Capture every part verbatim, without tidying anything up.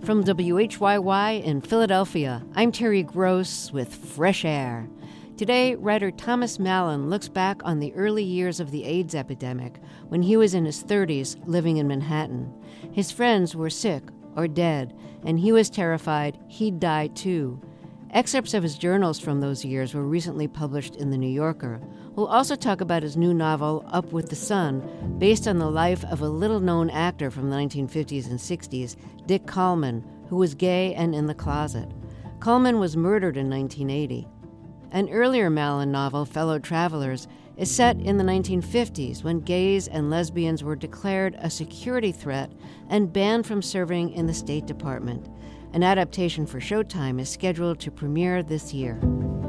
From W H Y Y in Philadelphia, I'm Terry Gross with Fresh Air. Today, writer Thomas Mallon looks back on the early years of the AIDS epidemic when he was in his thirties living in Manhattan. His friends were sick or dead, and he was terrified he'd die too. Excerpts of his journals from those years were recently published in The New Yorker. We'll also talk about his new novel, Up with the Sun, based on the life of a little-known actor from the nineteen fifties and sixties, Dick Kallman, who was gay and in the closet. Kallman was murdered in nineteen eighty. An earlier Mallon novel, Fellow Travelers, is set in the nineteen fifties when gays and lesbians were declared a security threat and banned from serving in the State Department. An adaptation for Showtime is scheduled to premiere this year.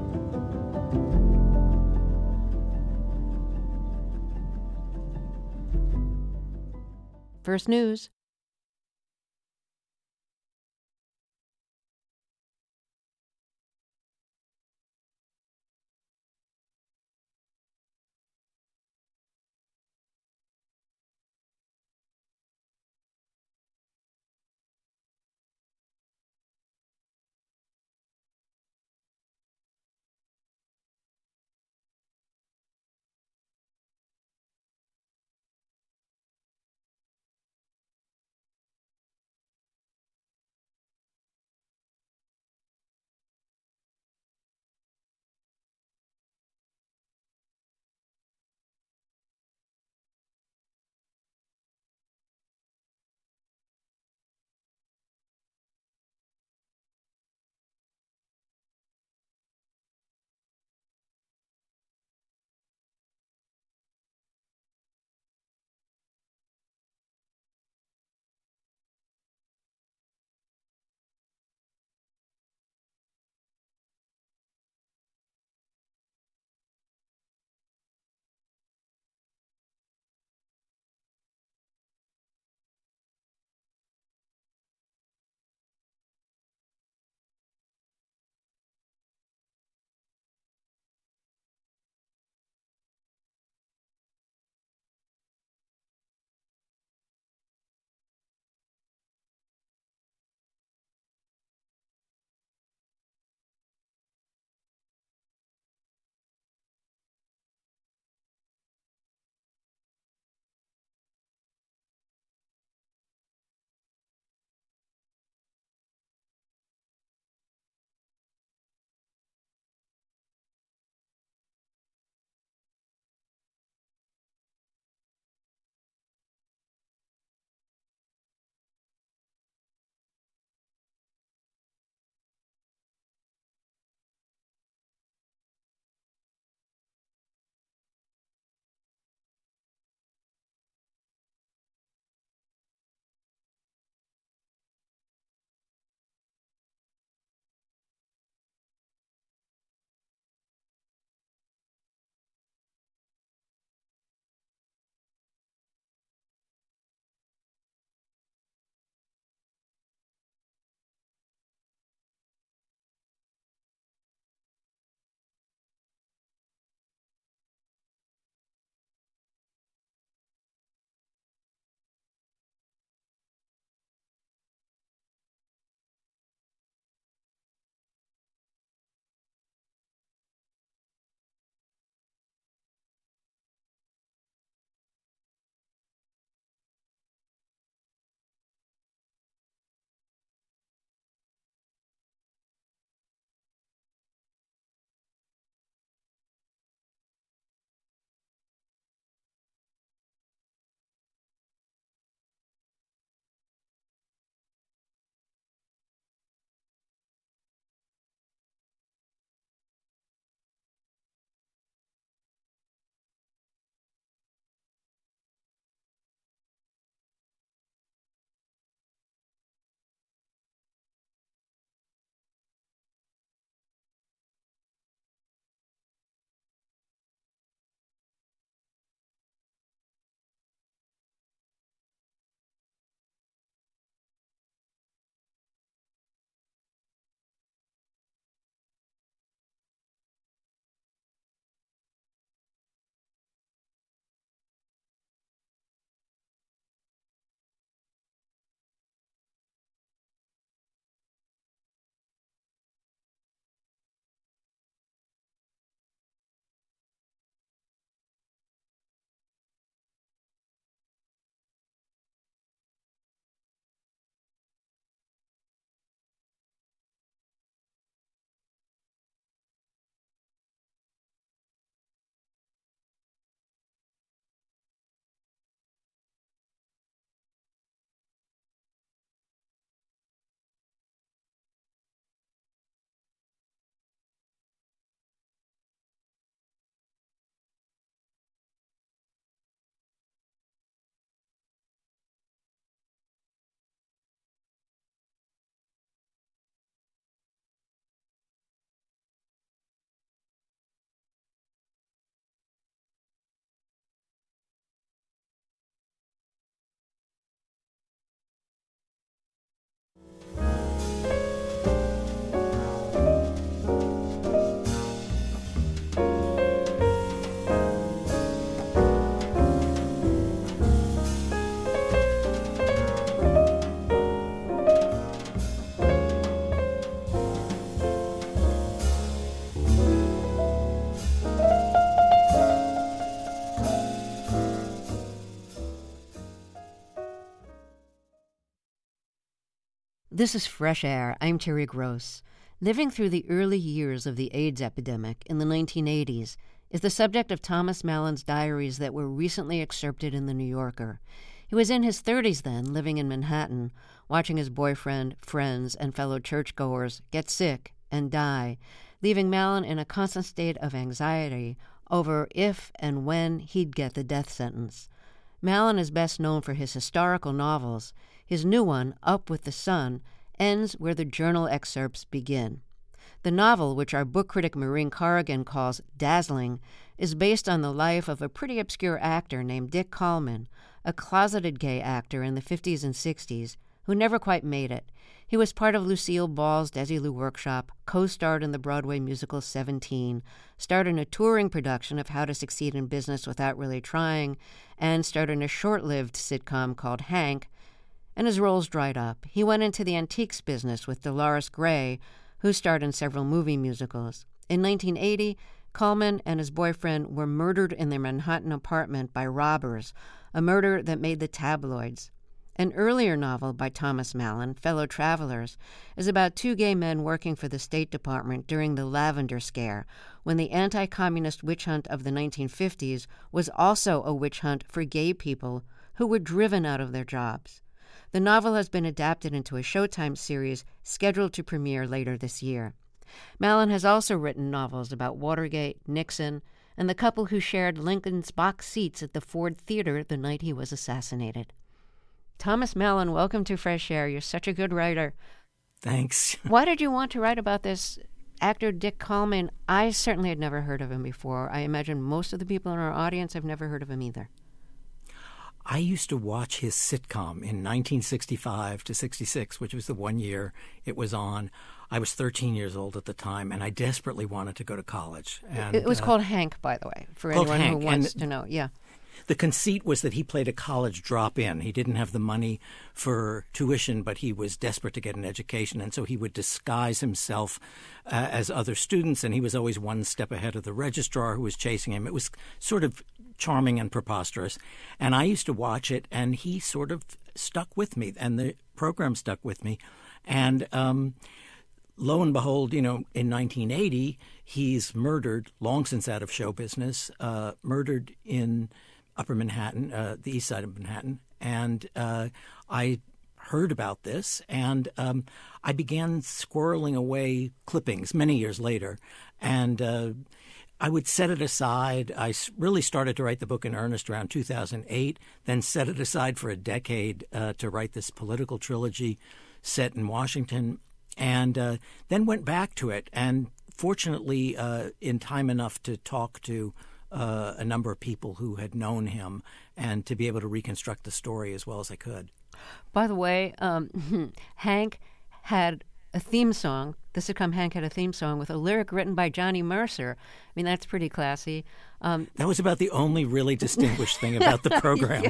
First News. This is Fresh Air. I'm Terry Gross. Living through the early years of the AIDS epidemic in the nineteen eighties is the subject of Thomas Mallon's diaries that were recently excerpted in The New Yorker. He was in his thirties then, living in Manhattan, watching his boyfriend, friends, and fellow churchgoers get sick and die, leaving Mallon in a constant state of anxiety over if and when he'd get the death sentence. Mallon is best known for his historical novels. His new one, Up with the Sun, ends where the journal excerpts begin. The novel, which our book critic Maureen Corrigan calls dazzling, is based on the life of a pretty obscure actor named Dick Kallman, a closeted gay actor in the fifties and sixties who never quite made it. He was part of Lucille Ball's Desilu Workshop, co-starred in the Broadway musical Seventeen, starred in a touring production of How to Succeed in Business Without Really Trying, and starred in a short-lived sitcom called Hank, and his roles dried up. He went into the antiques business with Dolores Gray, who starred in several movie musicals. In nineteen eighty, Kallman and his boyfriend were murdered in their Manhattan apartment by robbers, a murder that made the tabloids. An earlier novel by Thomas Mallon, Fellow Travelers, is about two gay men working for the State Department during the Lavender Scare, when the anti-communist witch hunt of the nineteen fifties was also a witch hunt for gay people who were driven out of their jobs. The novel has been adapted into a Showtime series scheduled to premiere later this year. Mallon has also written novels about Watergate, Nixon, and the couple who shared Lincoln's box seats at the Ford Theater the night he was assassinated. Thomas Mallon, welcome to Fresh Air. You're such a good writer. Thanks. Why did you want to write about this actor, Dick Kallman? I certainly had never heard of him before. I imagine most of the people in our audience have never heard of him either. I used to watch his sitcom in nineteen sixty-five to sixty-six, which was the one year it was on. I was thirteen years old at the time, and I desperately wanted to go to college. And, it was uh, called Hank, by the way, for anyone Hank. who wants and to know. Yeah. The conceit was that he played a college drop-in. He didn't have the money for tuition, but he was desperate to get an education, and so he would disguise himself uh, as other students, and he was always one step ahead of the registrar who was chasing him. It was sort of charming and preposterous, and I used to watch it, and he sort of stuck with me, and the program stuck with me, and um, lo and behold, you know, in nineteen eighty, he's murdered, long since out of show business, uh, murdered in Upper Manhattan, uh, the east side of Manhattan, and uh, I heard about this, and um, I began squirreling away clippings many years later, and uh, I would set it aside. I really started to write the book in earnest around two thousand eight, then set it aside for a decade uh, to write this political trilogy set in Washington, and uh, then went back to it, and fortunately uh, in time enough to talk to Uh, a number of people who had known him and to be able to reconstruct the story as well as I could. By the way, um, Hank had a theme song. The sitcom Hank had a theme song with a lyric written by Johnny Mercer. I mean, that's pretty classy. Um, that was about the only really distinguished thing about the program.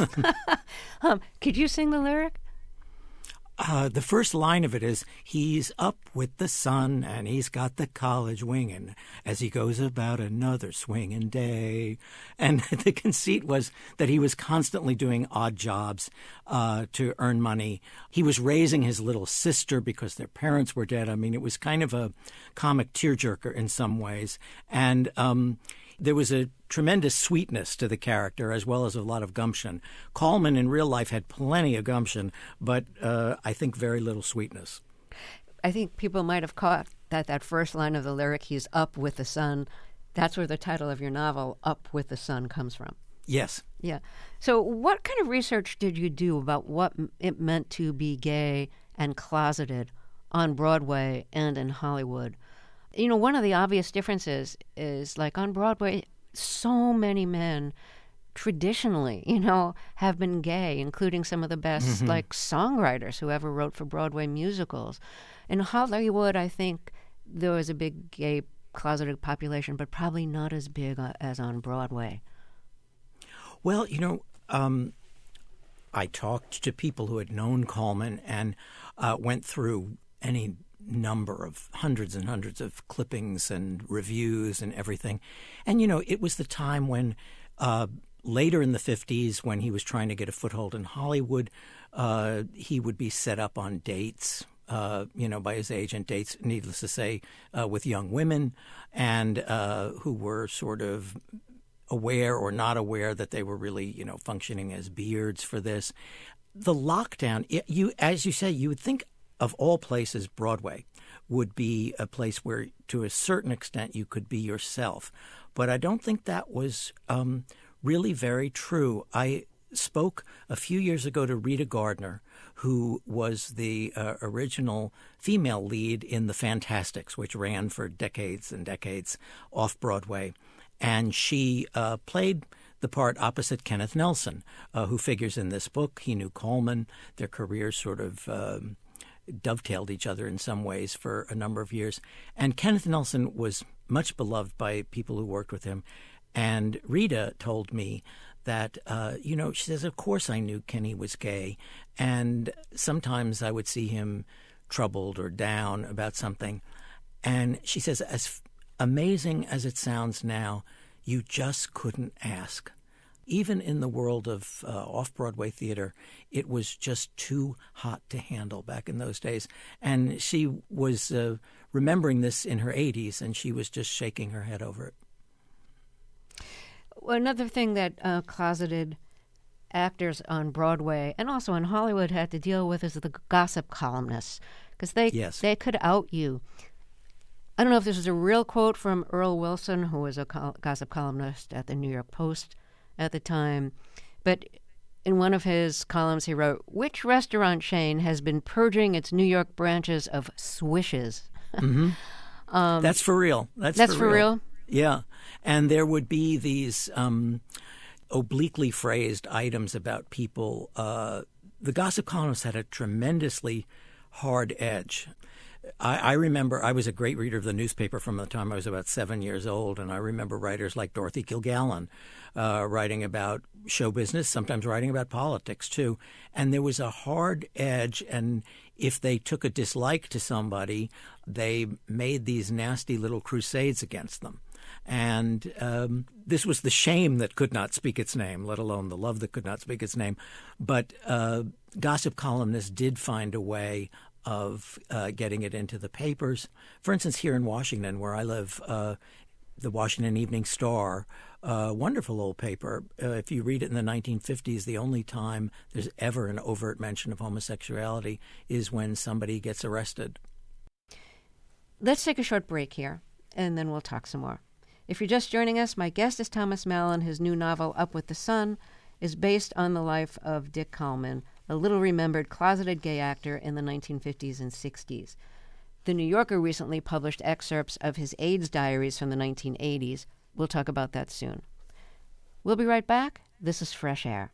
um, could you sing the lyric? Uh, the first line of it is, he's up with the sun and he's got the college winging as he goes about another swinging day. And the conceit was that he was constantly doing odd jobs uh, to earn money. He was raising his little sister because their parents were dead. I mean, it was kind of a comic tearjerker in some ways. And um, there was a tremendous sweetness to the character as well as a lot of gumption. Kallman in real life had plenty of gumption, but uh, I think very little sweetness. I think people might have caught that that first line of the lyric, he's up with the sun. That's where the title of your novel, Up with the Sun, comes from. Yes. Yeah. So what kind of research did you do about what it meant to be gay and closeted on Broadway and in Hollywood? You know, one of the obvious differences is, like, on Broadway, so many men traditionally, you know, have been gay, including some of the best, mm-hmm. like, songwriters who ever wrote for Broadway musicals. In Hollywood, I think there was a big gay closeted population, but probably not as big as on Broadway. Well, you know, um, I talked to people who had known Kallman and uh, went through any number of hundreds and hundreds of clippings and reviews and everything. And, you know, it was the time when uh, later in the fifties, when he was trying to get a foothold in Hollywood, Uh, he would be set up on dates, uh, you know, by his agent, dates, needless to say, uh, with young women, and uh, who were sort of aware or not aware that they were really, you know, functioning as beards for this. The lockdown, it, you, as you say, you would think of all places, Broadway would be a place where, to a certain extent, you could be yourself. But I don't think that was um, really very true. I spoke a few years ago to Rita Gardner, who was the uh, original female lead in The Fantastics, which ran for decades and decades off Broadway. And she uh, played the part opposite Kenneth Nelson, uh, who figures in this book. He knew Coleman. Their careers sort of um, dovetailed each other in some ways for a number of years. And Kenneth Nelson was much beloved by people who worked with him. And Rita told me that, uh, you know, she says, of course I knew Kenny was gay. And sometimes I would see him troubled or down about something. And she says, as amazing as it sounds now, you just couldn't ask. Even in the world of uh, off-Broadway theater, it was just too hot to handle back in those days. And she was uh, remembering this in her eighties, and she was just shaking her head over it. Well, another thing that uh, closeted actors on Broadway and also in Hollywood had to deal with is the gossip columnists, because they, yes. they could out you. I don't know if this is a real quote from Earl Wilson, who was a col- gossip columnist at the New York Post at the time, but in one of his columns he wrote, "Which restaurant chain has been purging its New York branches of swishes?" Mm-hmm. um, that's for real. That's, that's for, for real. real? Yeah. And there would be these um, obliquely phrased items about people. Uh, the gossip columnists had a tremendously hard edge. I, I remember I was a great reader of the newspaper from the time I was about seven years old, and I remember writers like Dorothy Kilgallen uh, writing about show business, sometimes writing about politics too. And there was a hard edge, and if they took a dislike to somebody, they made these nasty little crusades against them. And um, this was the shame that could not speak its name, let alone the love that could not speak its name. But uh, gossip columnists did find a way of uh, getting it into the papers. For instance, here in Washington, where I live, uh, the Washington Evening Star, a uh, wonderful old paper. Uh, if you read it in the nineteen fifties, the only time there's ever an overt mention of homosexuality is when somebody gets arrested. Let's take a short break here, and then we'll talk some more. If you're just joining us, my guest is Thomas Mallon. His new novel, Up with the Sun, is based on the life of Dick Coleman, a little-remembered closeted gay actor in the nineteen fifties and sixties. The New Yorker recently published excerpts of his AIDS diaries from the nineteen eighties. We'll talk about that soon. We'll be right back. This is Fresh Air.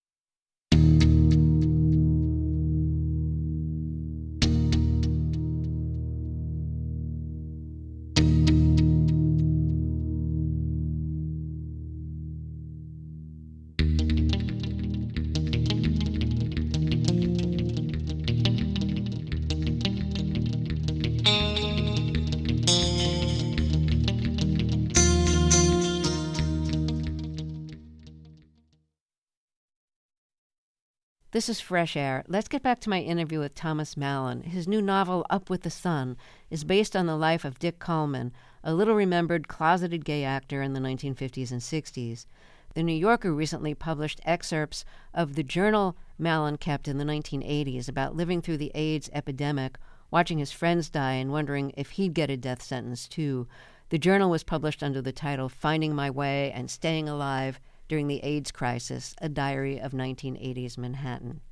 This is Fresh Air. Let's get back to my interview with Thomas Mallon. His new novel, Up with the Sun, is based on the life of Dick Coleman, a little-remembered closeted gay actor in the nineteen fifties and sixties. The New Yorker recently published excerpts of the journal Mallon kept in the nineteen eighties about living through the AIDS epidemic, watching his friends die and wondering if he'd get a death sentence too. The journal was published under the title Finding My Way and Staying Alive During the AIDS Crisis, a diary of nineteen eighties Manhattan.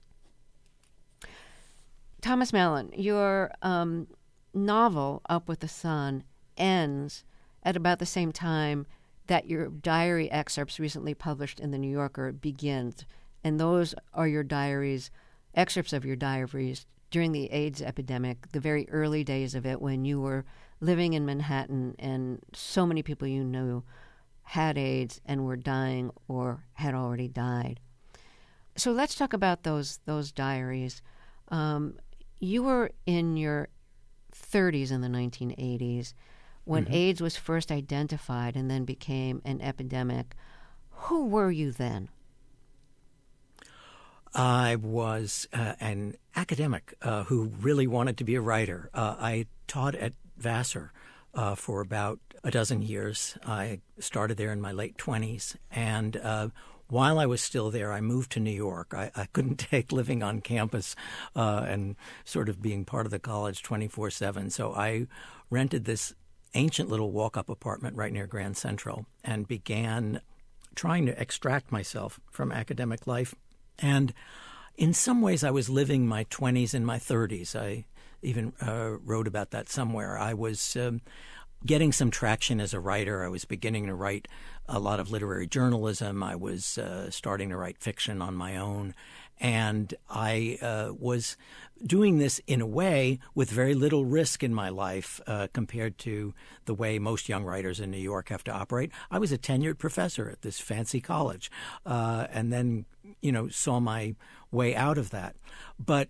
Thomas Mallon, your um, novel, Up with the Sun, ends at about the same time that your diary excerpts recently published in The New Yorker begins. And those are your diaries, excerpts of your diaries during the AIDS epidemic, the very early days of it when you were living in Manhattan and so many people you knew had AIDS and were dying or had already died. So let's talk about those those diaries. Um, you were in your thirties in the nineteen eighties when mm-hmm. AIDS was first identified and then became an epidemic. Who were you then? I was uh, an academic uh, who really wanted to be a writer. Uh, I taught at Vassar uh, for about a dozen years. I started there in my late twenties, and uh, while I was still there, I moved to New York. I, I couldn't take living on campus uh, and sort of being part of the college twenty-four seven, so I rented this ancient little walk-up apartment right near Grand Central and began trying to extract myself from academic life. And in some ways, I was living my twenties and my thirties. I even uh, wrote about that somewhere. I was um, getting some traction as a writer. I was beginning to write a lot of literary journalism. I was uh, starting to write fiction on my own. And I uh, was doing this in a way with very little risk in my life uh, compared to the way most young writers in New York have to operate. I was a tenured professor at this fancy college uh, and then, you know, saw my way out of that. But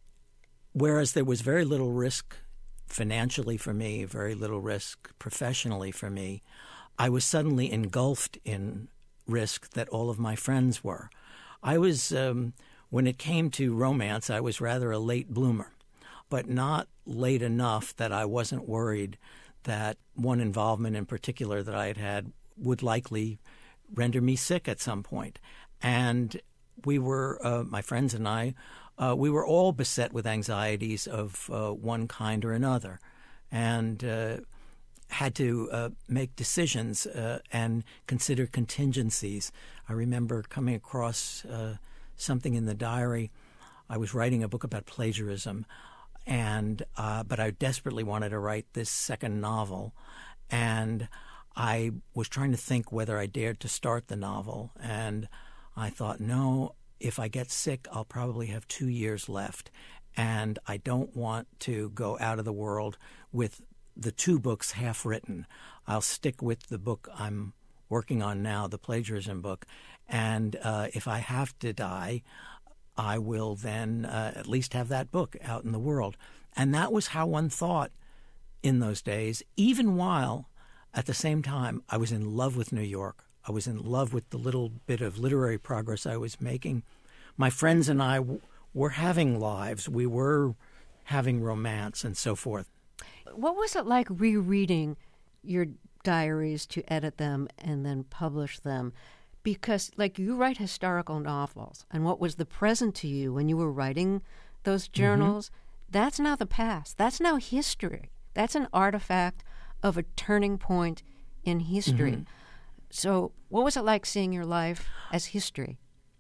whereas there was very little risk financially for me, very little risk professionally for me, I was suddenly engulfed in risk that all of my friends were. I was... Um, When it came to romance, I was rather a late bloomer, but not late enough that I wasn't worried that one involvement in particular that I had had would likely render me sick at some point. And we were, uh, my friends and I, uh, we were all beset with anxieties of uh, one kind or another, and uh, had to uh, make decisions uh, and consider contingencies. I remember coming across uh, something in the diary. I was writing a book about plagiarism, and uh, but I desperately wanted to write this second novel, and I was trying to think whether I dared to start the novel, and I thought, no, if I get sick, I'll probably have two years left, and I don't want to go out of the world with the two books half written. I'll stick with the book I'm working on now, the plagiarism book, and uh, if I have to die, I will then uh, at least have that book out in the world. And that was how one thought in those days, even while at the same time I was in love with New York. I was in love with the little bit of literary progress I was making. My friends and I w- were having lives. We were having romance and so forth. What was it like rereading your diaries to edit them and then publish them? Because, like, you write historical novels, and what was the present to you when you were writing those journals, mm-hmm. that's now the past. That's now history. That's an artifact of a turning point in history. Mm-hmm. So what was it like seeing your life as history?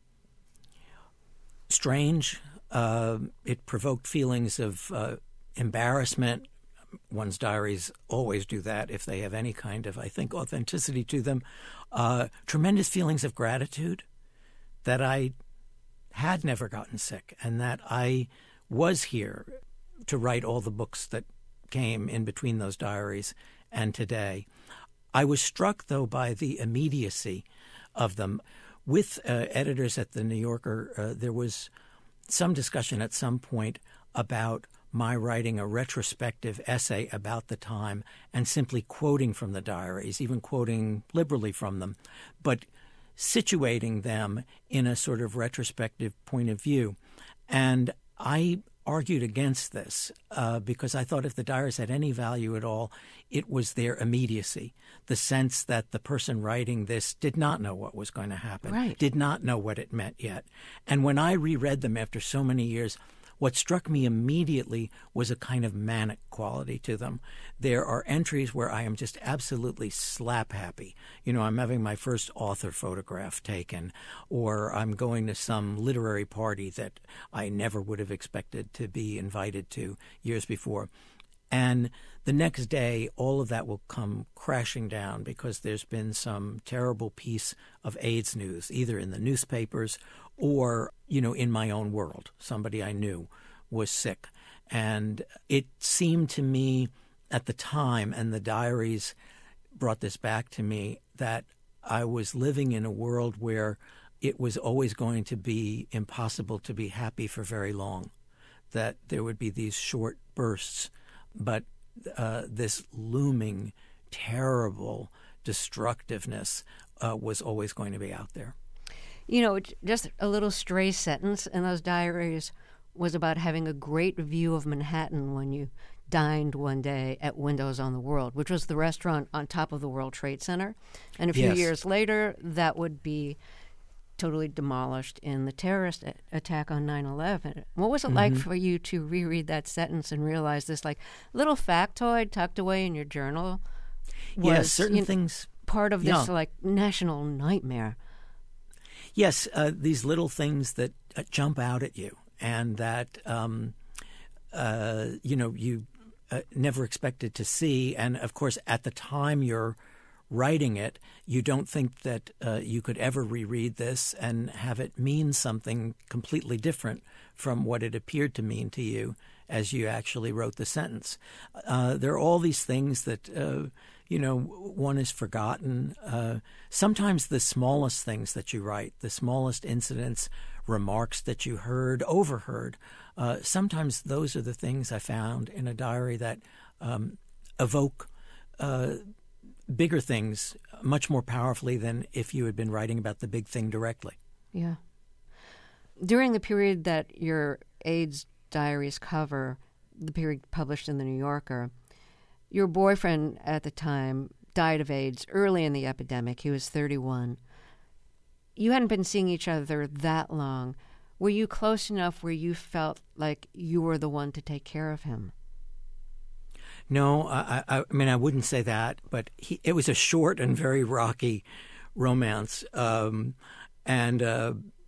Strange. Uh, it provoked feelings of uh, embarrassment. One's diaries always do that if they have any kind of, I think, authenticity to them. Uh, tremendous feelings of gratitude that I had never gotten sick and that I was here to write all the books that came in between those diaries and today. I was struck, though, by the immediacy of them. With uh, editors at the New Yorker, uh, there was some discussion at some point about my writing a retrospective essay about the time and simply quoting from the diaries, even quoting liberally from them, but situating them in a sort of retrospective point of view. And I argued against this uh, because I thought if the diaries had any value at all, it was their immediacy, the sense that the person writing this did not know what was going to happen, right. did not know what it meant yet. And when I reread them after so many years, what struck me immediately was a kind of manic quality to them. There are entries where I am just absolutely slap happy. You know, I'm having my first author photograph taken, or I'm going to some literary party that I never would have expected to be invited to years before. And the next day, all of that will come crashing down because there's been some terrible piece of AIDS news, either in the newspapers or, you know, in my own world. Somebody I knew was sick. And it seemed to me at the time, and the diaries brought this back to me, that I was living in a world where it was always going to be impossible to be happy for very long, that there would be these short bursts, but uh, this looming, terrible destructiveness uh, was always going to be out there. You know, just a little stray sentence in those diaries was about having a great view of Manhattan when you dined one day at Windows on the World, which was the restaurant on top of the World Trade Center. And a few Yes. years later, that would be totally demolished in the terrorist a- attack on nine eleven. What was it Mm-hmm. like for you to reread that sentence and realize this like little factoid tucked away in your journal was Yes, certain you know, things. part of this Yeah. like national nightmare? Yes, uh, these little things that uh, jump out at you and that, um, uh, you know, you uh, never expected to see. And, of course, at the time you're writing it, you don't think that uh, you could ever reread this and have it mean something completely different from what it appeared to mean to you as you actually wrote the sentence. Uh, there are all these things that, uh, you know, one is forgotten. Uh, sometimes the smallest things that you write, the smallest incidents, remarks that you heard, overheard, uh, sometimes those are the things I found in a diary that um, evoke uh, bigger things much more powerfully than if you had been writing about the big thing directly. Yeah. During the period that your AIDS diaries cover, the period published in The New Yorker, your boyfriend at the time died of AIDS early in the epidemic. He was thirty-one. You hadn't been seeing each other that long. Were you close enough where you felt like you were the one to take care of him? No, I, I, I mean, I wouldn't say that, but he, it was a short and very rocky romance. Um, and uh,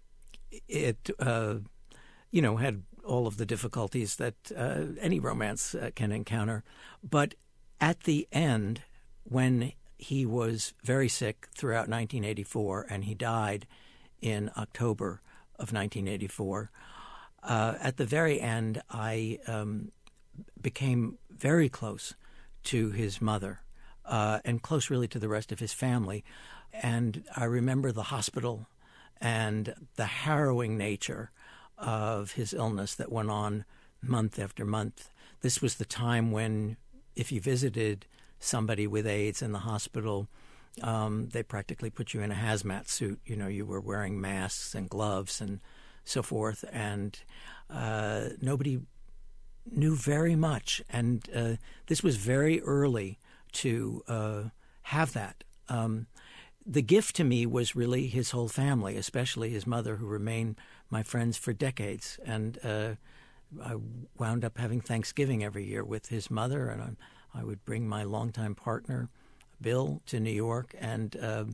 it, uh, you know, had all of the difficulties that uh, any romance uh, can encounter. But at the end, when he was very sick throughout nineteen eighty-four and he died in October of nineteen eighty-four, uh, at the very end, I um, became very close to his mother uh, and close really to the rest of his family. And I remember the hospital and the harrowing nature of his illness that went on month after month. This was the time when if you visited somebody with AIDS in the hospital, um, they practically put you in a hazmat suit. You know, you were wearing masks and gloves and so forth. And uh, nobody knew very much, and uh, this was very early to uh, have that. Um, the gift to me was really his whole family, especially his mother, who remained my friends for decades. And uh, I wound up having Thanksgiving every year with his mother, and I, I would bring my longtime partner, Bill, to New York. And uh,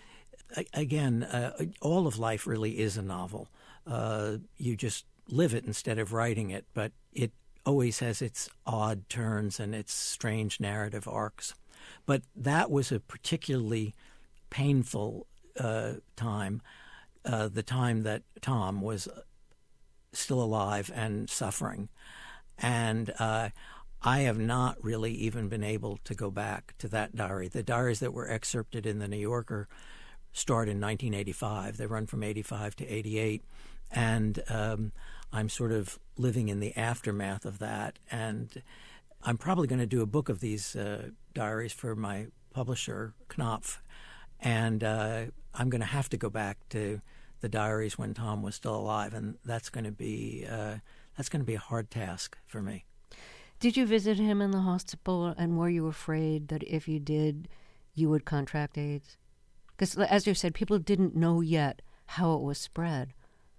again, uh, all of life really is a novel. Uh, you just live it instead of writing it, but it always has its odd turns and its strange narrative arcs. But that was a particularly painful uh, time, uh, the time that Tom was still alive and suffering. And uh, I have not really even been able to go back to that diary. The diaries that were excerpted in The New Yorker start in nineteen eighty-five. They run from eighty-five to eighty-eight. And um, I'm sort of living in the aftermath of that. And I'm probably going to do a book of these uh, diaries for my publisher, Knopf. And uh, I'm going to have to go back to the diaries when Tom was still alive. And that's going to be uh, that's going to be a hard task for me. Did you visit him in the hospital, and were you afraid that if you did, you would contract AIDS? Because, as you said, people didn't know yet how it was spread.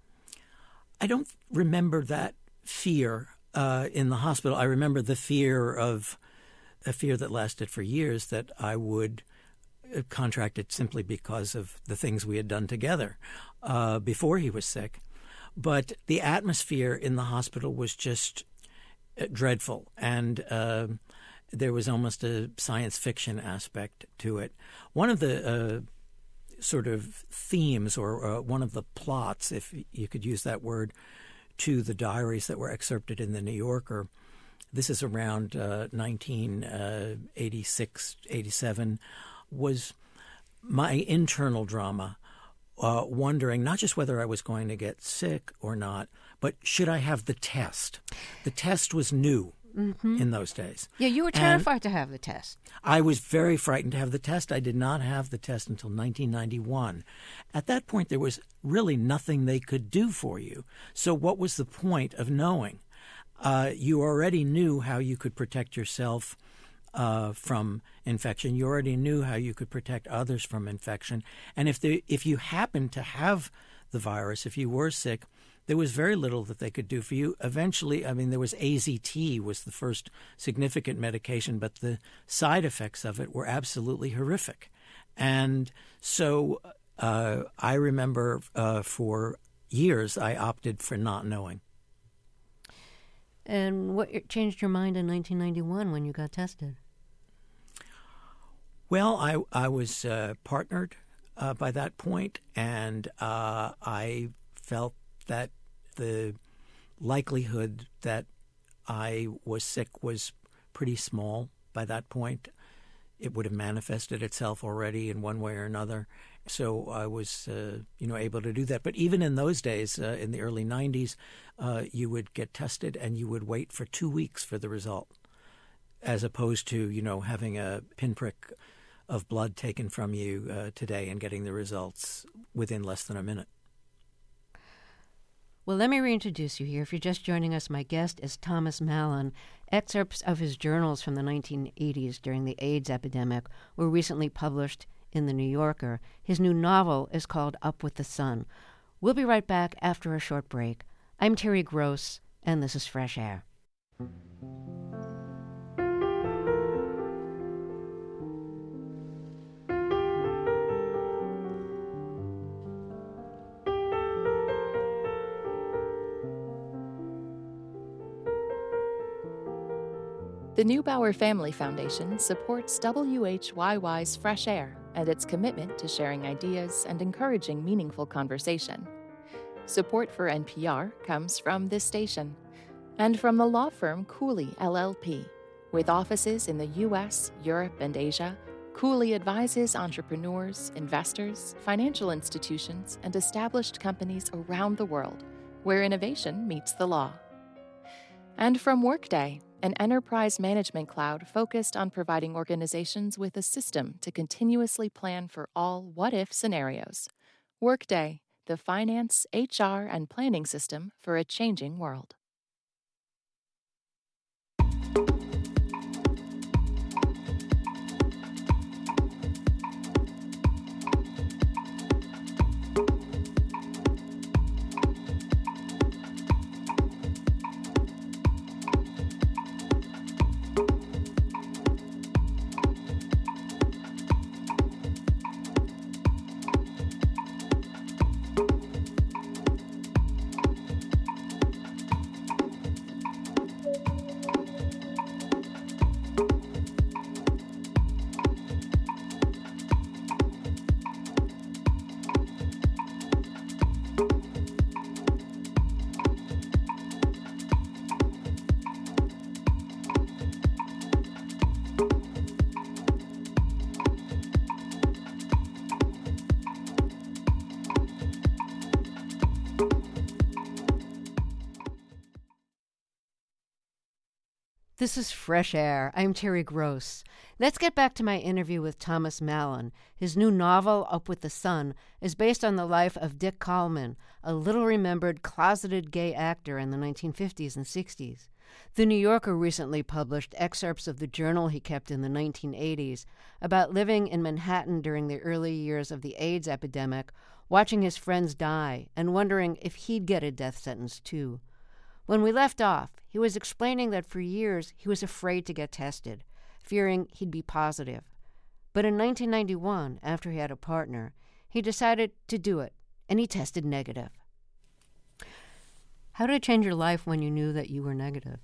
I don't remember that fear uh, in the hospital. I remember the fear of a fear that lasted for years that I would contract it simply because of the things we had done together uh, before he was sick. But the atmosphere in the hospital was just dreadful, and uh, there was almost a science fiction aspect to it. One of the uh, sort of themes, or uh, one of the plots, if you could use that word, to the diaries that were excerpted in The New Yorker. This is around uh, nineteen eighty-six, eighty-seven, was my internal drama, uh, wondering not just whether I was going to get sick or not, but should I have the test? The test was new. mm-hmm. in those days. Yeah, you were terrified and to have the test. I was very frightened to have the test. I did not have the test until nineteen ninety-one. At that point, there was really nothing they could do for you. So what was the point of knowing? Uh, you already knew how you could protect yourself uh, from infection. You already knew how you could protect others from infection. And if they, if you happened to have the virus, if you were sick, there was very little that they could do for you. Eventually, I mean, there was A Z T was the first significant medication, but the side effects of it were absolutely horrific. And so uh, I remember uh, for years I opted for not knowing. And what changed your mind in nineteen ninety-one when you got tested? Well, I, I was uh, partnered uh, by that point, and uh, I felt that the likelihood that I was sick was pretty small by that point. It would have manifested itself already in one way or another. So I was, uh, you know, able to do that. But even in those days, uh, in the early nineties, uh, you would get tested and you would wait for two weeks for the result, as opposed to, you know, having a pinprick of blood taken from you uh, today and getting the results within less than a minute. Well, let me reintroduce you here. If you're just joining us, my guest is Thomas Mallon. Excerpts of his journals from the nineteen eighties during the AIDS epidemic were recently published in The New Yorker. His new novel is called Up with the Sun. We'll be right back after a short break. I'm Terry Gross, and this is Fresh Air. The Neubauer Family Foundation supports W H Y Y's Fresh Air and its commitment to sharing ideas and encouraging meaningful conversation. Support for N P R comes from this station and from the law firm Cooley L L P. With offices in the U S, Europe, and Asia, Cooley advises entrepreneurs, investors, financial institutions, and established companies around the world where innovation meets the law. And from Workday, an enterprise management cloud focused on providing organizations with a system to continuously plan for all what-if scenarios. Workday, the finance, H R, and planning system for a changing world. This is Fresh Air. I'm Terry Gross. Let's get back to my interview with Thomas Mallon. His new novel, Up with the Sun, is based on the life of Dick Kallman, a little-remembered closeted gay actor in the nineteen fifties and sixties. The New Yorker recently published excerpts of the journal he kept in the nineteen eighties about living in Manhattan during the early years of the AIDS epidemic, watching his friends die, and wondering if he'd get a death sentence too. When we left off, he was explaining that for years he was afraid to get tested, fearing he'd be positive. But in nineteen ninety-one, after he had a partner, he decided to do it, and he tested negative. How did it change your life when you knew that you were negative?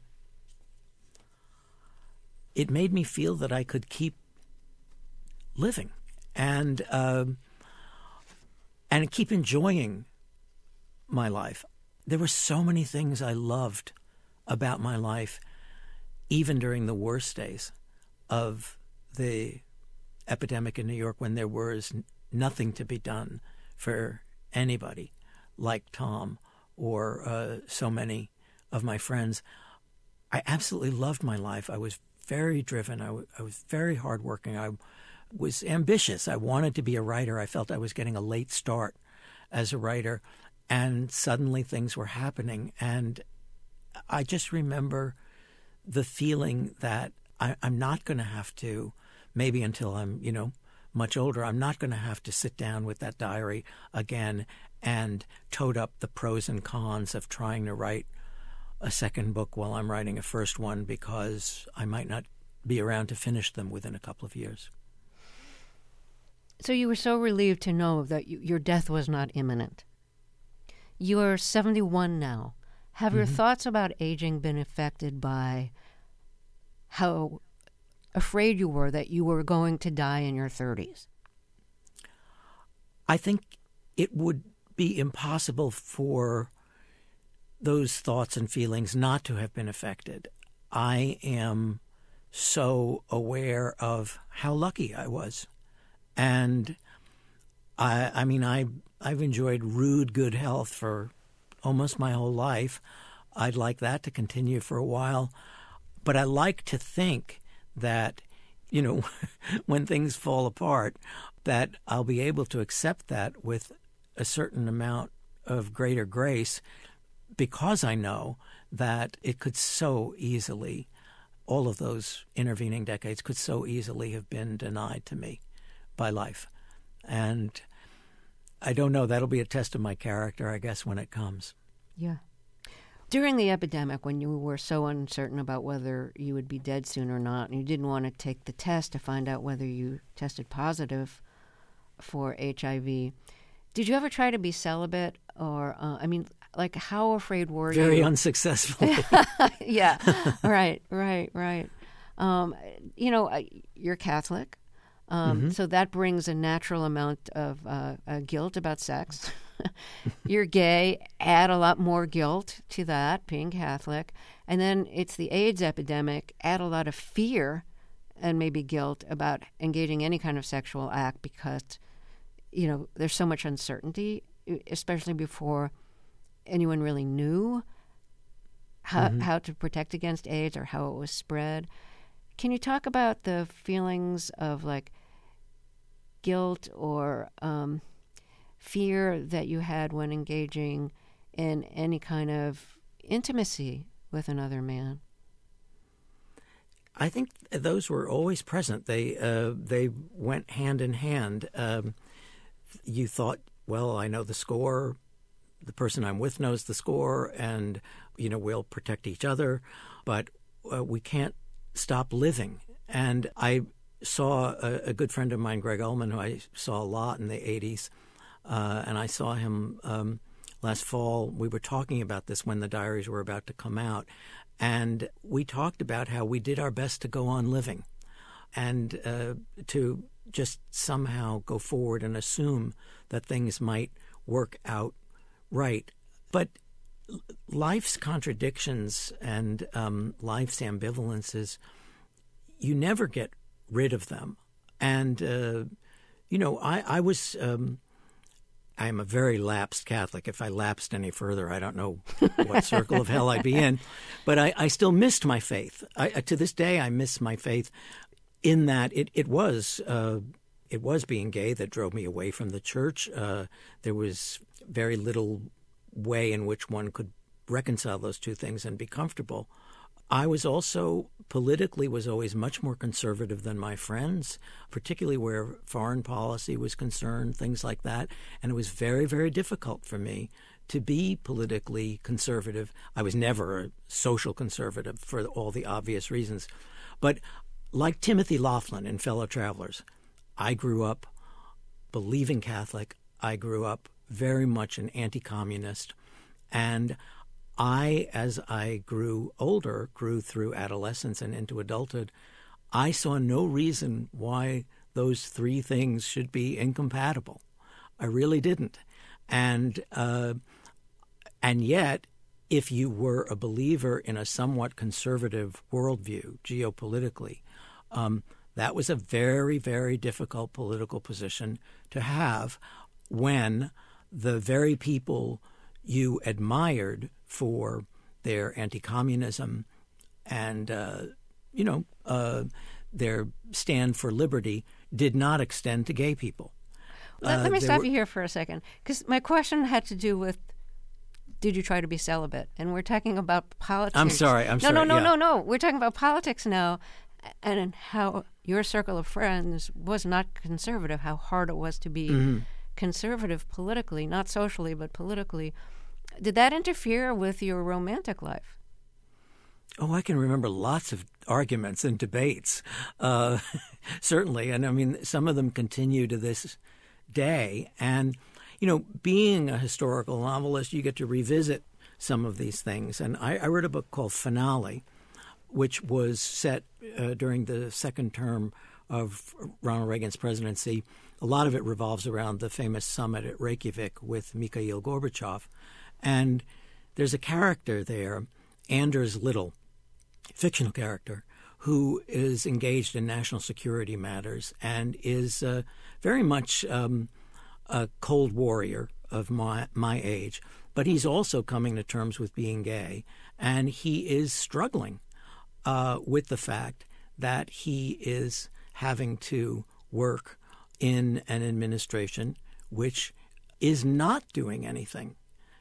It made me feel that I could keep living and um, and keep enjoying my life. There were so many things I loved about my life, even during the worst days of the epidemic in New York, when there was nothing to be done for anybody like Tom or uh, so many of my friends. I absolutely loved my life. I was very driven. I, w- I was very hardworking. I was ambitious. I wanted to be a writer. I felt I was getting a late start as a writer, and suddenly things were happening. And I just remember the feeling that I, I'm not going to have to, maybe until I'm, you know, much older, I'm not going to have to sit down with that diary again and tote up the pros and cons of trying to write a second book while I'm writing a first one, because I might not be around to finish them within a couple of years. So you were so relieved to know that you, your death was not imminent. You are seventy-one now. Have mm-hmm. your thoughts about aging been affected by how afraid you were that you were going to die in your thirties? I think it would be impossible for those thoughts and feelings not to have been affected. I am so aware of how lucky I was. And I, I mean, I, I've enjoyed rude good health for almost my whole life. I'd like that to continue for a while. But I like to think that, you know, when things fall apart, that I'll be able to accept that with a certain amount of greater grace, because I know that it could so easily, all of those intervening decades could so easily have been denied to me by life. And I don't know, that'll be a test of my character, I guess, when it comes. Yeah. During the epidemic, when you were so uncertain about whether you would be dead soon or not, and you didn't want to take the test to find out whether you tested positive for H I V, did you ever try to be celibate? Or, uh, I mean, like, how afraid were Very you? Very unsuccessful. Yeah, right, right, right. Um, you know, you're Catholic, um, mm-hmm. so that brings a natural amount of uh, uh, guilt about sex. You're gay, add a lot more guilt to that, being Catholic. And then it's the AIDS epidemic, add a lot of fear and maybe guilt about engaging any kind of sexual act because, you know, there's so much uncertainty, especially before anyone really knew how, mm-hmm. how to protect against AIDS or how it was spread. Can you talk about the feelings of, like, guilt or um, fear that you had when engaging in any kind of intimacy with another man? I think those were always present. They uh, they went hand in hand. Um, you thought, well, I know the score. The person I'm with knows the score, and, you know, we'll protect each other, but uh, we can't stop living. And I saw a, a good friend of mine, Greg Ullman, who I saw a lot in the eighties, uh, and I saw him um, last fall. We were talking about this when the diaries were about to come out, and we talked about how we did our best to go on living and uh, to just somehow go forward and assume that things might work out right. But life's contradictions and um, life's ambivalences, you never get rid of them. And, uh, you know, I, I was, um, I'm a very lapsed Catholic. If I lapsed any further, I don't know what circle of hell I'd be in. But I, I still missed my faith. I, to this day, I miss my faith in that it, it was uh, it was being gay that drove me away from the church. Uh, there was very little way in which one could reconcile those two things and be comfortable. I was also politically was always much more conservative than my friends, particularly where foreign policy was concerned, things like that. And it was very, very difficult for me to be politically conservative. I was never a social conservative for all the obvious reasons. But like Timothy Laughlin in Fellow Travelers, I grew up believing Catholic. I grew up very much an anti-communist. And I, as I grew older, grew through adolescence and into adulthood, I saw no reason why those three things should be incompatible. I really didn't. And uh, and yet, if you were a believer in a somewhat conservative worldview, geopolitically, um, that was a very, very difficult political position to have when the very people you admired for their anti-communism and, uh, you know, uh, their stand for liberty did not extend to gay people. Let, uh, let me stop were... you here for a second, because my question had to do with, did you try to be celibate? And we're talking about politics. I'm sorry. I'm no, sorry. No, no, yeah. no, no, no. We're talking about politics now, and how your circle of friends was not conservative, how hard it was to be mm-hmm. conservative politically, not socially, but politically. Did that interfere with your romantic life? Oh, I can remember lots of arguments and debates, uh, certainly. And I mean, some of them continue to this day. And, you know, being a historical novelist, you get to revisit some of these things. And I, I wrote a book called Finale, which was set uh, during the second term of Ronald Reagan's presidency. A lot of it revolves around the famous summit at Reykjavik with Mikhail Gorbachev. And there's a character there, Anders Little, fictional character, who is engaged in national security matters and is uh, very much um, a Cold Warrior of my, my age. But he's also coming to terms with being gay, and he is struggling uh, with the fact that he is having to work in an administration which is not doing anything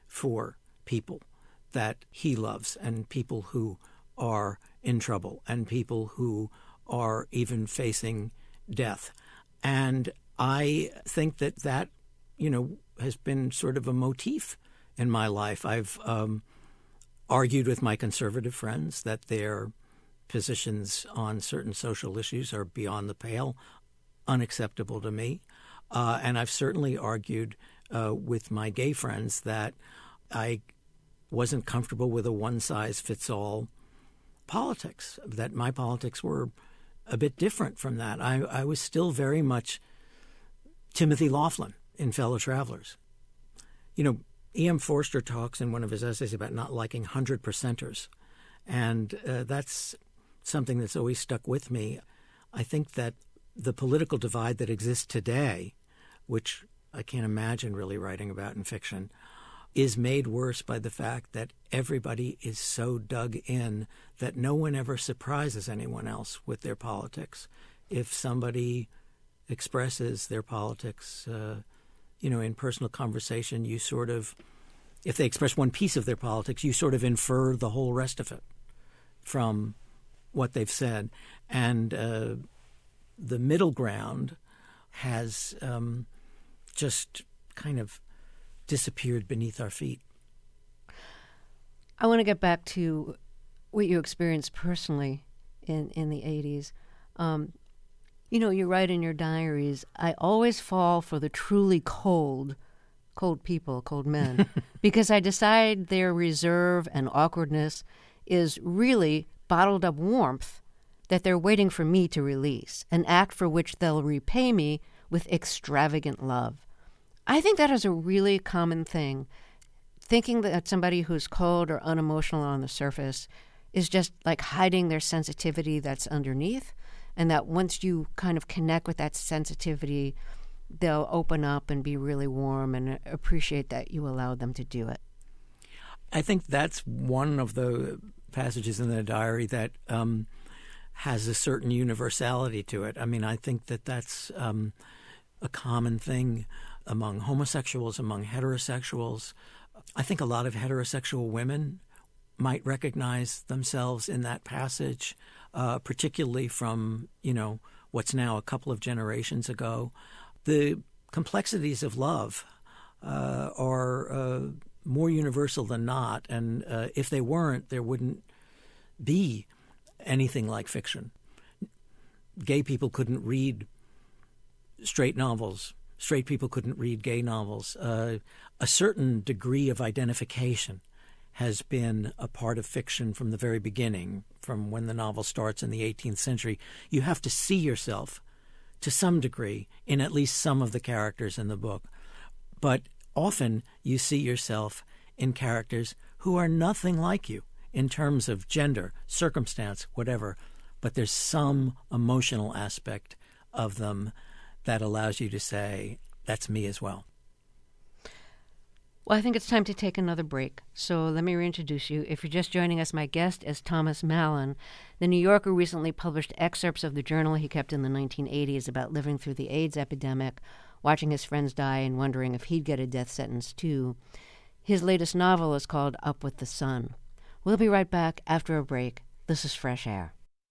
for people that he loves and people who are in trouble and people who are even facing death. And I think that that, you know, has been sort of a motif in my life. I've um, argued with my conservative friends that their positions on certain social issues are beyond the pale, unacceptable to me. Uh, and I've certainly argued uh, with my gay friends that I wasn't comfortable with a one-size-fits-all politics, that my politics were a bit different from that. I, I was still very much Timothy Laughlin in Fellow Travelers. You know, E M Forster talks in one of his essays about not liking hundred percenters, and uh, that's something that's always stuck with me. I think that the political divide that exists today, which I can't imagine really writing about in fiction, is made worse by the fact that everybody is so dug in that no one ever surprises anyone else with their politics. If somebody expresses their politics, uh, you know, in personal conversation, you sort of, if they express one piece of their politics, you sort of infer the whole rest of it from what they've said. And uh, the middle ground has um, just kind of disappeared beneath our feet. I want to get back to what you experienced personally in, in the eighties. Um, you know, you write in your diaries, I always fall for the truly cold, cold people, cold men, because I decide their reserve and awkwardness is really bottled up warmth that they're waiting for me to release, an act for which they'll repay me with extravagant love. I think that is a really common thing. Thinking that somebody who's cold or unemotional on the surface is just like hiding their sensitivity that's underneath, and that once you kind of connect with that sensitivity, they'll open up and be really warm and appreciate that you allowed them to do it. I think that's one of the passages in the diary that um, has a certain universality to it. I mean, I think that that's um, a common thing among homosexuals, among heterosexuals. I think a lot of heterosexual women might recognize themselves in that passage, uh, particularly from, you know, what's now a couple of generations ago. The complexities of love uh, are uh, more universal than not, and uh, if they weren't, there wouldn't be anything like fiction. Gay people couldn't read straight novels. Straight people couldn't read gay novels. Uh, a certain degree of identification has been a part of fiction from the very beginning, from when the novel starts in the eighteenth century. You have to see yourself to some degree in at least some of the characters in the book. But often you see yourself in characters who are nothing like you in terms of gender, circumstance, whatever. But there's some emotional aspect of them that allows you to say, that's me as well. Well, I think it's time to take another break. So let me reintroduce you. If you're just joining us, my guest is Thomas Mallon. The New Yorker recently published excerpts of the journal he kept in the nineteen eighties about living through the AIDS epidemic, watching his friends die and wondering if he'd get a death sentence too. His latest novel is called Up with the Sun. We'll be right back after a break. This is Fresh Air.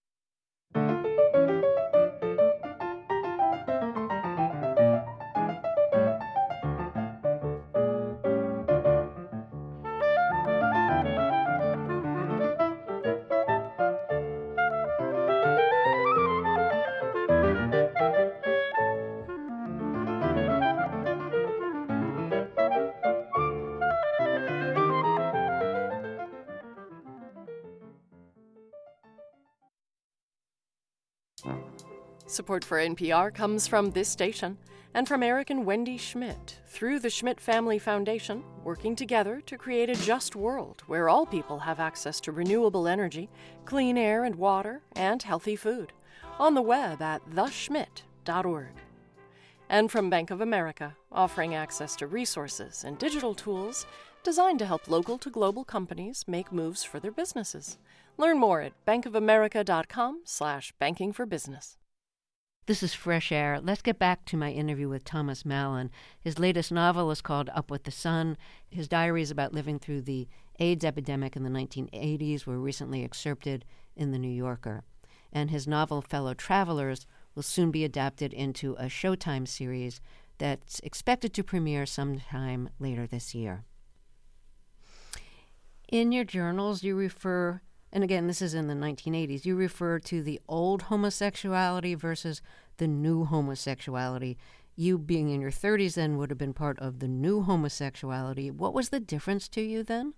Support for N P R comes from this station and from Eric and Wendy Schmidt through the Schmidt Family Foundation, working together to create a just world where all people have access to renewable energy, clean air and water, and healthy food. On the web at the schmidt dot org. And from Bank of America, offering access to resources and digital tools designed to help local to global companies make moves for their businesses. Learn more at bankofamerica.com slash banking for business. This is Fresh Air. Let's get back to my interview with Thomas Mallon. His latest novel is called Up with the Sun. His diaries about living through the AIDS epidemic in the nineteen eighties were recently excerpted in The New Yorker. And his novel Fellow Travelers will soon be adapted into a Showtime series that's expected to premiere sometime later this year. In your journals, you refer, and again, this is in the nineteen eighties, you refer to the old homosexuality versus the new homosexuality. You, being in your thirties then, would have been part of the new homosexuality. What was the difference to you then?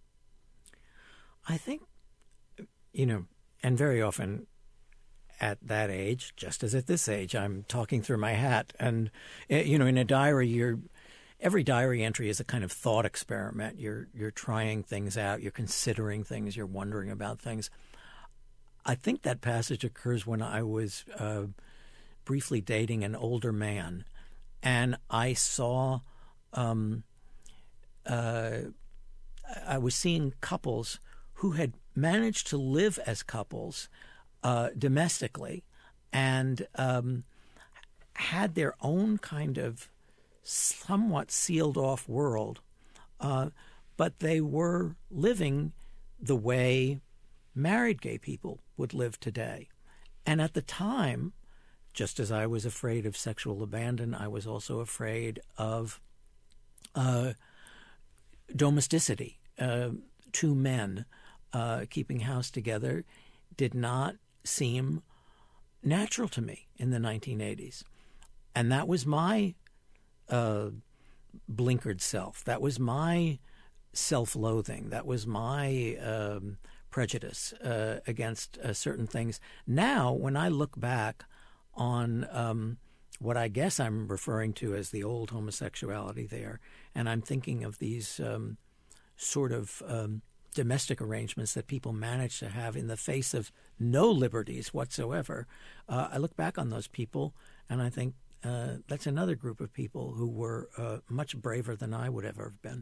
I think, you know, and very often at that age, just as at this age, I'm talking through my hat. And, you know, in a diary, you're every diary entry is a kind of thought experiment. You're you're trying things out. You're considering things. You're wondering about things. I think that passage occurs when I was uh, briefly dating an older man, and I saw um, uh, I was seeing couples who had managed to live as couples uh, domestically and um, had their own kind of somewhat sealed off world, uh, but they were living the way married gay people would live today. And at the time, just as I was afraid of sexual abandon, I was also afraid of uh, domesticity. Uh, two men uh, keeping house together did not seem natural to me in the nineteen eighties. And that was my Uh, blinkered self. That was my self-loathing. That was my um, prejudice uh, against uh, certain things. Now, when I look back on um, what I guess I'm referring to as the old homosexuality there, and I'm thinking of these um, sort of um, domestic arrangements that people manage to have in the face of no liberties whatsoever, uh, I look back on those people and I think, Uh, that's another group of people who were uh, much braver than I would ever have been.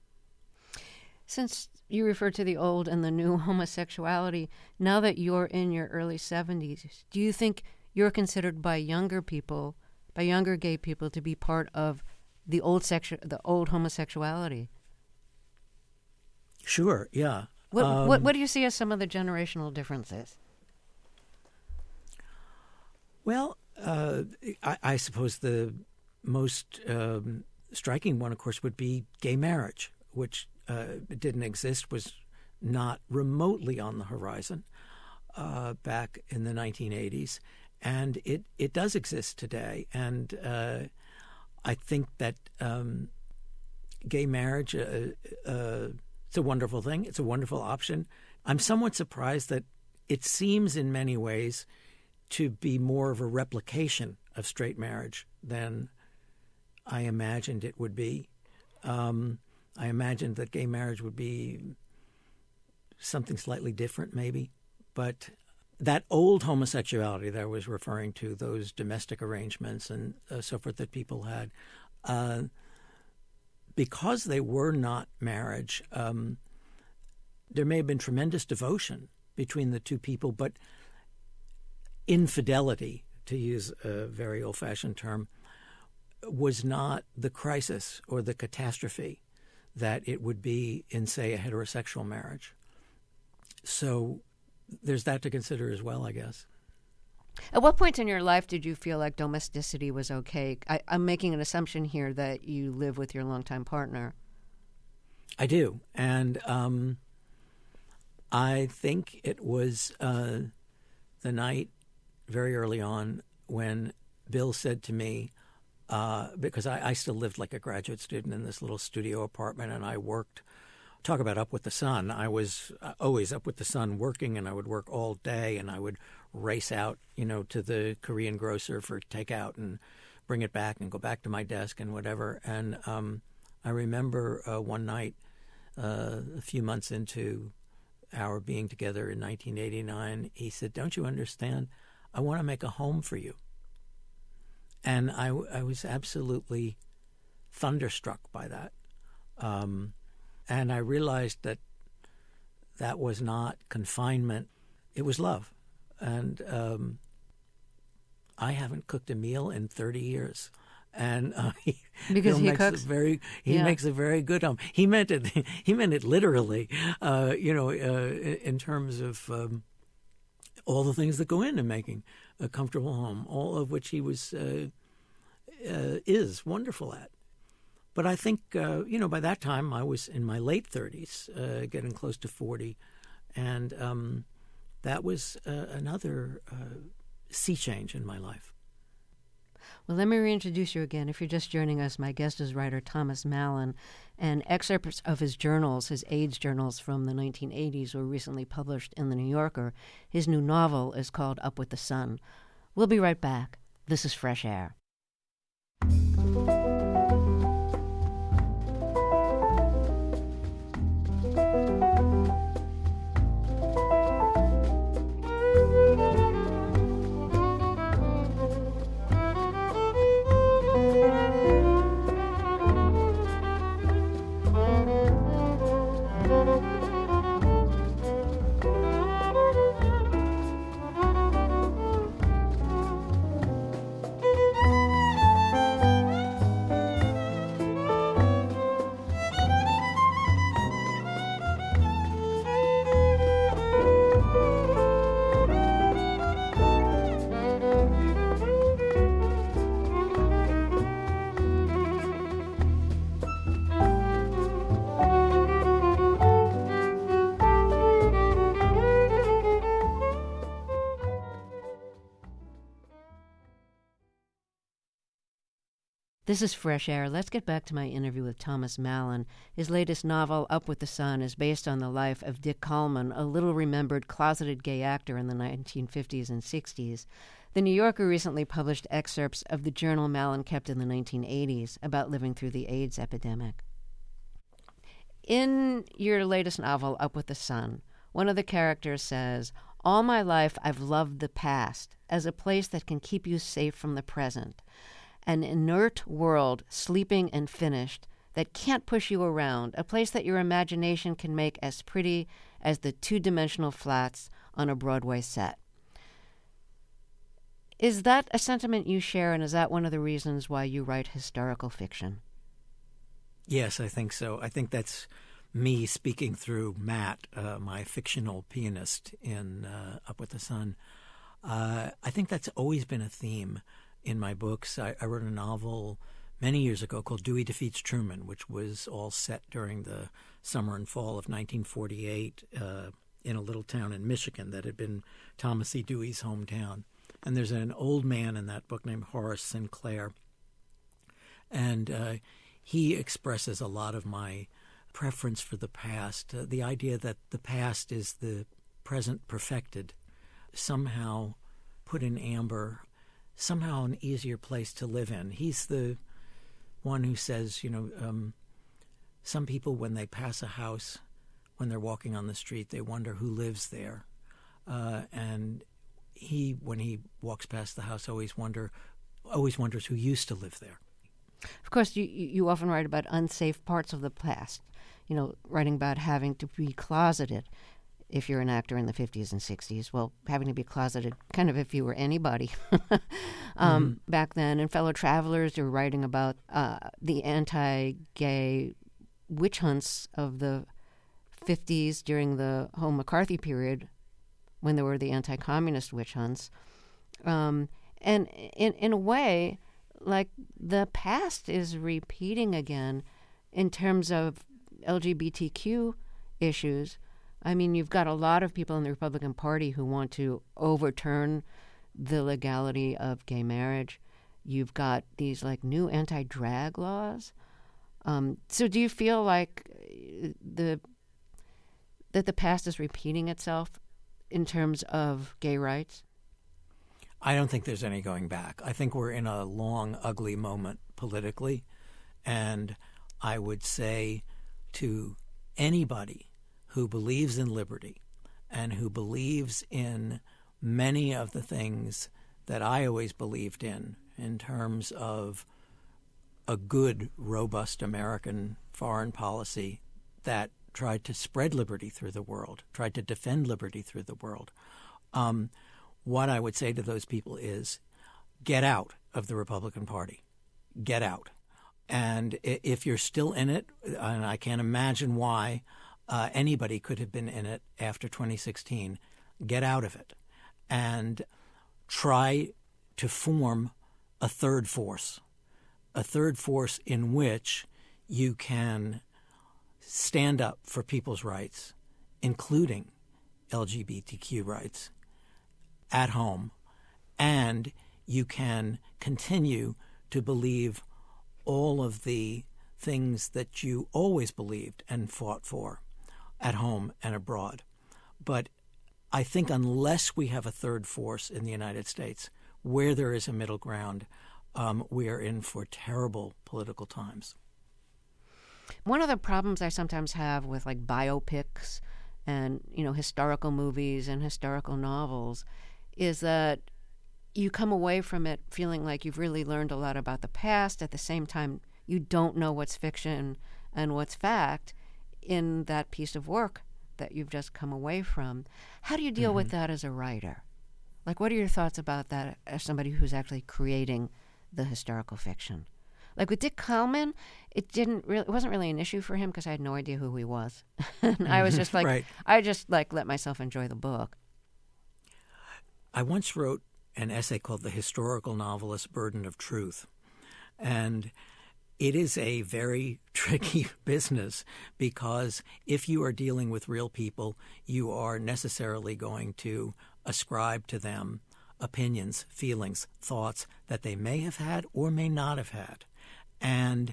Since you refer to the old and the new homosexuality, now that you're in your early seventies, do you think you're considered by younger people, by younger gay people, to be part of the old sexu- the old homosexuality? Sure, yeah. What, um, what, what do you see as some of the generational differences? Well, Uh, I, I suppose the most um, striking one, of course, would be gay marriage, which uh, didn't exist, was not remotely on the horizon uh, back in the nineteen eighties. And it, it does exist today. And uh, I think that um, gay marriage, uh, uh, it's a wonderful thing. It's a wonderful option. I'm somewhat surprised that it seems in many ways to be more of a replication of straight marriage than I imagined it would be. Um, I imagined that gay marriage would be something slightly different, maybe. But that old homosexuality that I was referring to, those domestic arrangements and uh, so forth that people had, uh, because they were not marriage, um, there may have been tremendous devotion between the two people, but infidelity, to use a very old-fashioned term, was not the crisis or the catastrophe that it would be in, say, a heterosexual marriage. So there's that to consider as well, I guess. At what point in your life did you feel like domesticity was okay? I, I'm making an assumption here that you live with your longtime partner. I do. And um, I think it was uh, the night very early on when Bill said to me, uh, because I, I still lived like a graduate student in this little studio apartment, and I worked, talk about up with the sun. I was always up with the sun working, and I would work all day, and I would race out, you know, to the Korean grocer for takeout and bring it back and go back to my desk and whatever. And um, I remember uh, one night, uh, a few months into our being together in nineteen eighty-nine, he said, "Don't you understand? I want to make a home for you." And I, I was absolutely thunderstruck by that. Um, and I realized that that was not confinement. It was love. And um, I haven't cooked a meal in thirty years. And uh, he, because he makes cooks a very he yeah. makes a very good home. He meant it. He meant it literally. Uh, you know, uh, in terms of um, all the things that go into making a comfortable home, all of which he was uh, uh, is wonderful at. But I think uh, you know by that time I was in my late thirties, uh, getting close to forty, and um, that was uh, another uh, sea change in my life. Well, let me reintroduce you again. If you're just joining us, my guest is writer Thomas Mallon, and excerpts of his journals, his AIDS journals from the nineteen eighties, were recently published in The New Yorker. His new novel is called Up with the Sun. We'll be right back. This is Fresh Air. This is Fresh Air. Let's get back to my interview with Thomas Mallon. His latest novel, Up with the Sun, is based on the life of Dick Coleman, a little-remembered closeted gay actor in the nineteen fifties and sixties. The New Yorker recently published excerpts of the journal Mallon kept in the nineteen eighties about living through the AIDS epidemic. In your latest novel, Up with the Sun, one of the characters says, "All my life I've loved the past as a place that can keep you safe from the present. An inert world, sleeping and finished, that can't push you around, a place that your imagination can make as pretty as the two-dimensional flats on a Broadway set." Is that a sentiment you share, and is that one of the reasons why you write historical fiction? Yes, I think so. I think that's me speaking through Matt, uh, my fictional pianist in uh, Up with the Sun. Uh, I think that's always been a theme in my books. I, I wrote a novel many years ago called Dewey Defeats Truman, which was all set during the summer and fall of nineteen forty-eight uh, in a little town in Michigan that had been Thomas E. Dewey's hometown. And there's an old man in that book named Horace Sinclair, and uh, he expresses a lot of my preference for the past, uh, the idea that the past is the present perfected, somehow put in amber, somehow an easier place to live in. He's the one who says, you know, um, some people when they pass a house, when they're walking on the street, they wonder who lives there. Uh, and he, when he walks past the house, always wonder, always wonders who used to live there. Of course, you, you often write about unsafe parts of the past, you know, writing about having to be closeted if you're an actor in the fifties and sixties. Well, having to be closeted kind of if you were anybody um, mm-hmm. back then. And Fellow Travelers, you're writing about uh, the anti-gay witch hunts of the fifties during the whole McCarthy period when there were the anti-communist witch hunts. Um, and in, in a way, like the past is repeating again in terms of L G B T Q issues. I mean, you've got a lot of people in the Republican Party who want to overturn the legality of gay marriage. You've got these like new anti-drag laws. Um, so do you feel like the that the past is repeating itself in terms of gay rights? I don't think there's any going back. I think we're in a long, ugly moment politically. And I would say to anybody who believes in liberty and who believes in many of the things that I always believed in, in terms of a good, robust American foreign policy that tried to spread liberty through the world, tried to defend liberty through the world, um, what I would say to those people is get out of the Republican Party. Get out. And if you're still in it, and I can't imagine why uh, anybody could have been in it after twenty sixteen, get out of it and try to form a third force, a third force in which you can stand up for people's rights, including L G B T Q rights, at home, and you can continue to believe all of the things that you always believed and fought for at home and abroad. But I think unless we have a third force in the United States where there is a middle ground, um, we are in for terrible political times. One of the problems I sometimes have with like biopics and, you know, historical movies and historical novels is that you come away from it feeling like you've really learned a lot about the past. At the same time, you don't know what's fiction and what's fact in that piece of work that you've just come away from. How do you deal mm-hmm. with that as a writer? Like, what are your thoughts about that as somebody who's actually creating the historical fiction? Like with Dick Kallman, it didn't really, it wasn't really an issue for him because I had no idea who he was. And I was just like, right. I just like let myself enjoy the book. I once wrote an essay called The Historical Novelist's Burden of Truth. And it is a very tricky business because if you are dealing with real people, you are necessarily going to ascribe to them opinions, feelings, thoughts that they may have had or may not have had. And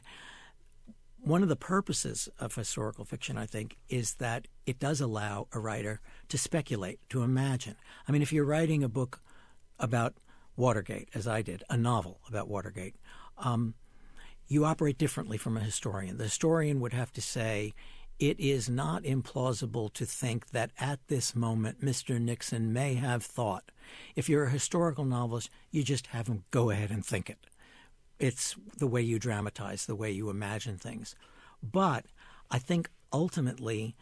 one of the purposes of historical fiction, I think, is that it does allow a writer to speculate, to imagine. I mean, if you're writing a book about Watergate, as I did, a novel about Watergate, um, you operate differently from a historian. The historian would have to say, it is not implausible to think that at this moment Mister Nixon may have thought. If you're a historical novelist, you just have him go ahead and think it. It's the way you dramatize, the way you imagine things. But I think ultimately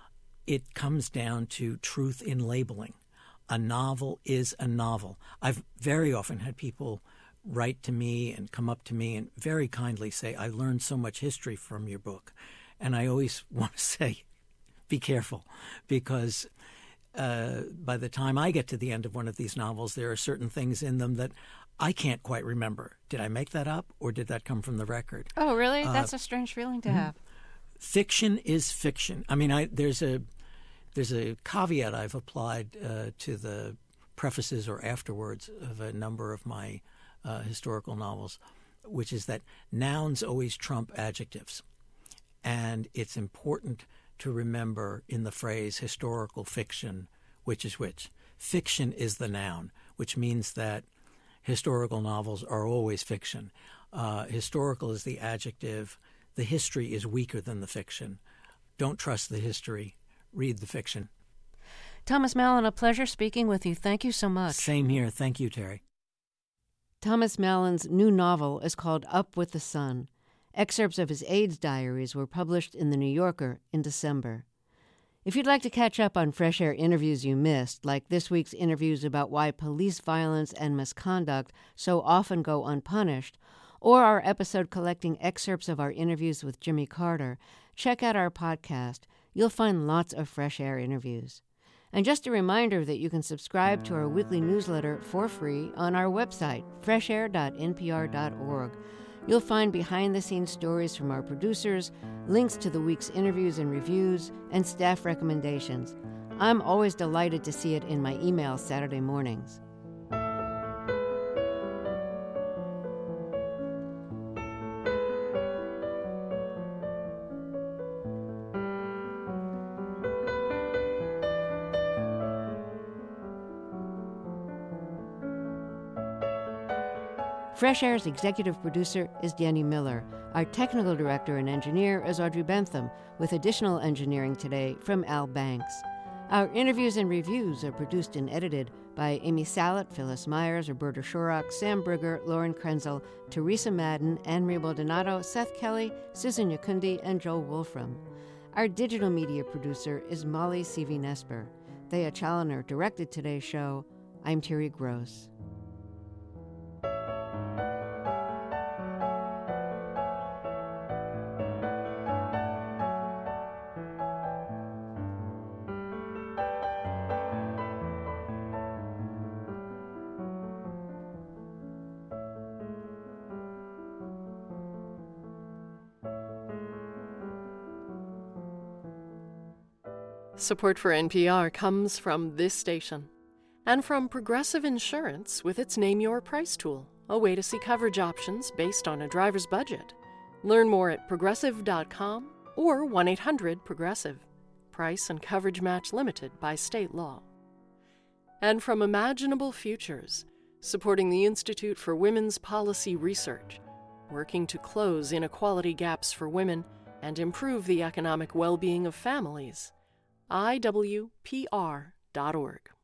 it comes down to truth in labeling. A novel is a novel. I've very often had people write to me and come up to me and very kindly say, I learned so much history from your book. And I always want to say, be careful, because uh, by the time I get to the end of one of these novels, there are certain things in them that I can't quite remember. Did I make that up, or did that come from the record? Oh, really? Uh, That's a strange feeling to mm-hmm. have. Fiction is fiction. I mean, I, there's a there's a caveat I've applied uh, to the prefaces or afterwards of a number of my uh, historical novels, which is that nouns always trump adjectives. And it's important to remember in the phrase historical fiction, which is which. Fiction is the noun, which means that historical novels are always fiction. Uh, historical is the adjective. The history is weaker than the fiction. Don't trust the history. Read the fiction. Thomas Mallon, a pleasure speaking with you. Thank you so much. Same here. Thank you, Terry. Thomas Mallon's new novel is called Up with the Sun. Excerpts of his AIDS diaries were published in The New Yorker in December. If you'd like to catch up on Fresh Air interviews you missed, like this week's interviews about why police violence and misconduct so often go unpunished, or our episode collecting excerpts of our interviews with Jimmy Carter, check out our podcast. You'll find lots of Fresh Air interviews. And just a reminder that you can subscribe to our weekly newsletter for free on our website, fresh air dot n p r dot org. You'll find behind-the-scenes stories from our producers, links to the week's interviews and reviews, and staff recommendations. I'm always delighted to see it in my emails Saturday mornings. Fresh Air's executive producer is Danny Miller. Our technical director and engineer is Audrey Bentham, with additional engineering today from Al Banks. Our interviews and reviews are produced and edited by Amy Salet, Phyllis Myers, Roberta Shorrock, Sam Brigger, Lauren Krenzel, Teresa Madden, Anne-Marie Baldonado, Seth Kelly, Susan Yakundi, and Joel Wolfram. Our digital media producer is Molly Seavy-Nesper. Thea Challoner directed today's show. I'm Terry Gross. Support for N P R comes from this station and from Progressive Insurance with its Name Your Price tool, a way to see coverage options based on a driver's budget. Learn more at progressive dot com or one eight hundred progressive. Price and coverage match limited by state law. And from Imaginable Futures, supporting the Institute for Women's Policy Research, working to close inequality gaps for women and improve the economic well-being of families. I W P R dot org.